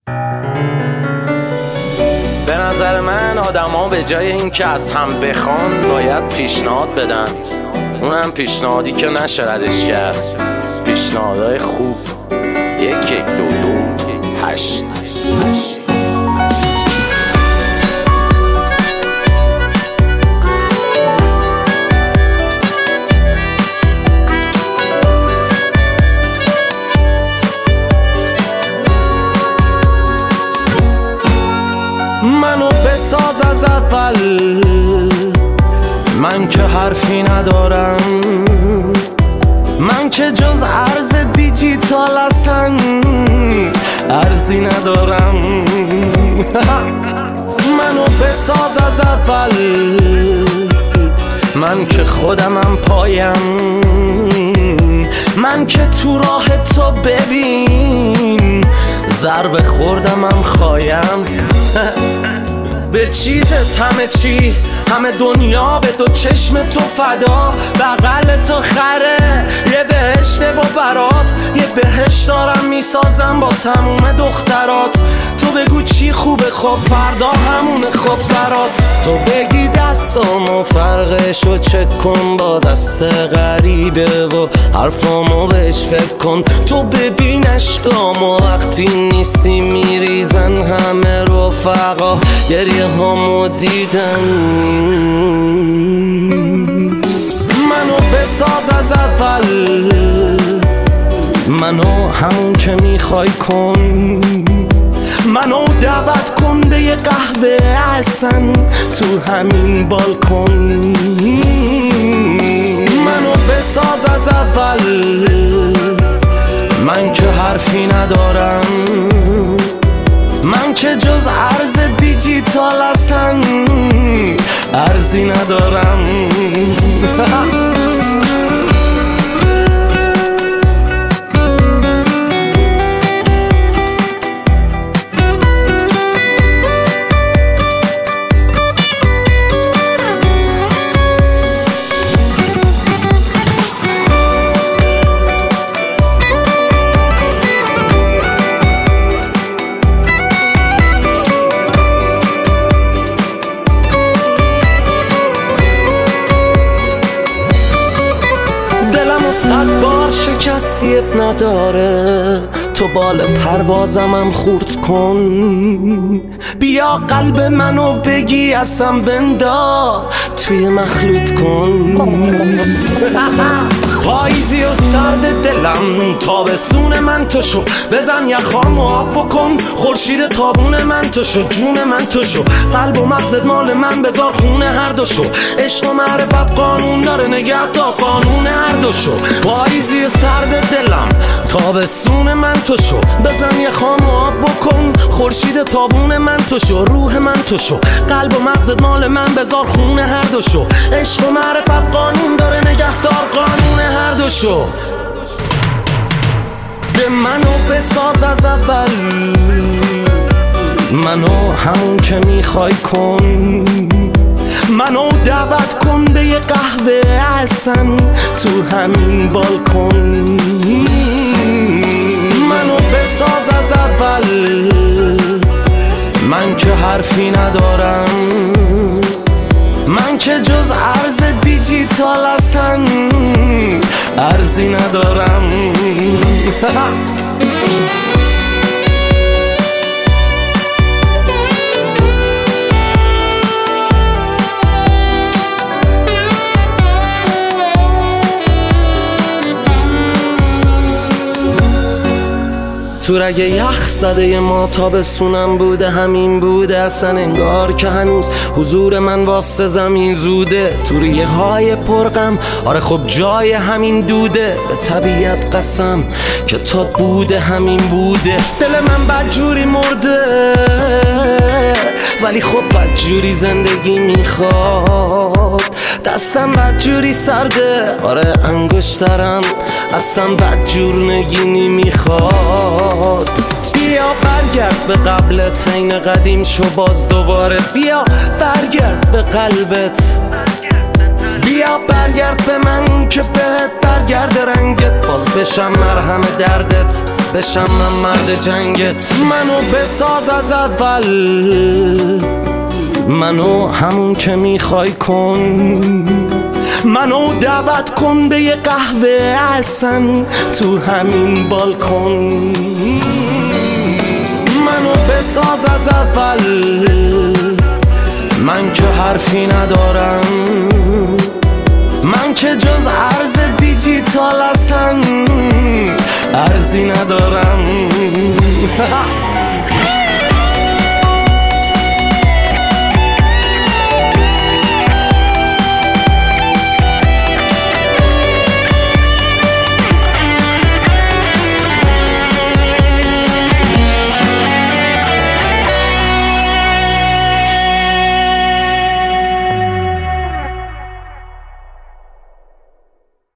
به نظر من آدما به جای اینکه از هم بخوان باید پیشنهاد بدن، اونم پیشنهادی که نشه ردش کرد. پیشنهادهای خوب 1 1 2 2 8 منو بساز از اول، من که حرفی ندارم، من که جز ارز دیجیتال اصلا ارزی ندارم. منو بساز از اول، من که خودمم پایم، من که تو راه تو ببین ضربه خوردمم خایم. به چیزت همه چی، همه دنیا به دو چشم تو فدا، بغل تو خره یه بهشت با برات، یه بهشت دارم میسازم با تموم دخترات. تو بگو چی خوبه خب فردا همونه خب برات، تو بگی دستامو فرقشو چک کن با دست غریبه و حرفامو بهش فکر کن. تو ببین عشقامو وقتی نیستی میریزن همه رفقا، گریه هامو دیدن. منو بساز از اول، منو همون که میخوای کن، منو دعوت کن به یه قهوه احسن تو همین بالکن. منو بساز از اول، من که حرفی ندارم، من که جز ارز دیجیتال اصلا ارزی ندارم. صد بار شکستی اب نداره، تو بال پروازمم خورد کن. بیا قلب منو بگی اصلا بندا توی مخلوط کن. پاییزی و سرد دلم تابستون من تو شو، بزن یخامو آب بکن خورشید تابون من تو شو، جون من تو شو، قلب و مغزت مال من بذار خونه هر دو شو. عشق و معرفت قانون داره نگه تا قانون هر دو شو. پاییزی و سرد دلم تابستون من تو شو، بزن یخامو آب بکن خورشید تابون من تو شو، روح من تو شو، قلب و مغزت مال من بذار خونه هر دو شو. عشق و معرفت قانون داره نگهدار قانون هر دو شو. به منو بساز از اول، منو همون که میخوای کن، منو دعوت کن به یه قهوه احسن تو همین بالکن. منو بساز از اول، من که حرفی ندارم، من که جز ارز دیجیتال اصلا ارزی ندارم. تو رگ یخ زده ما تابستونم بوده، همین بوده اصلا انگار که هنوز حضور من واسه زمین زوده. تو ریه های پرغم آره خب جای همین دوده، به طبیعت قسم که تا بوده همین بوده. دل من بدجوری مرده ولی خب بدجوری زندگی میخواد، دستم بدجوری سرده آره انگشترم اصلا بدجور نگینی میخواد. بیا برگرد به قبلت عین قدیم شو باز دوباره، بیا برگرد به قلبت، بیا بیا برگرد به من که بهت برگرد رنگت، باز بشم مرهم دردت، بشم من مرد جنگت. منو بساز از اول، منو همون که میخوای کن، منو دعوت کن به یه قهوه احسن تو همین بالکن. منو بساز از اول، من که حرفی ندارم، من که جز ارز دیجیتال اصلا ارزی ندارم.